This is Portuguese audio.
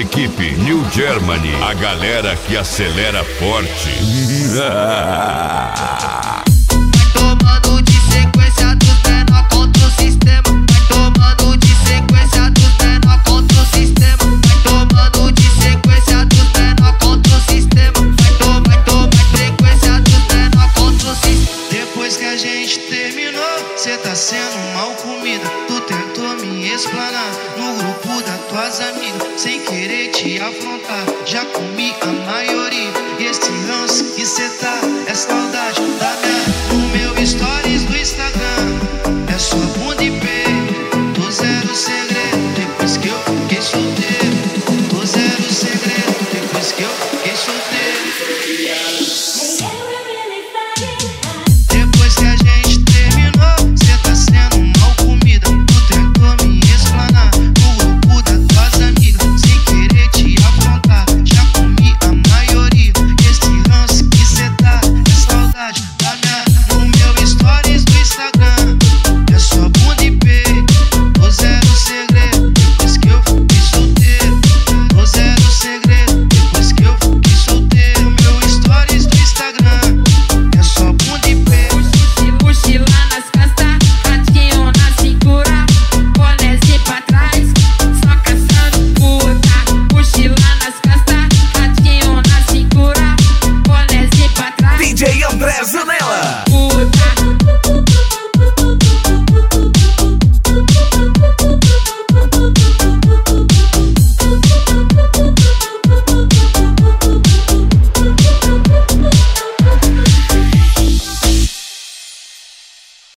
Equipe New Germany, a galera que acelera forte. Tomando de sequência dos menor contra o sistema. Tomando de sequência dos menor contra o sistema. Tomando de sequência dos menor contra o sistema. Toma sequência dos menor contra o sistema. Depois que a gente terminou, cê tá sendo mal comida. Tu tentou me explanar no grupo das tuas amigas, sem querer te afrontar. Já comi a maioria. Esse ranço que cê tá é saudade da minha. No meu stories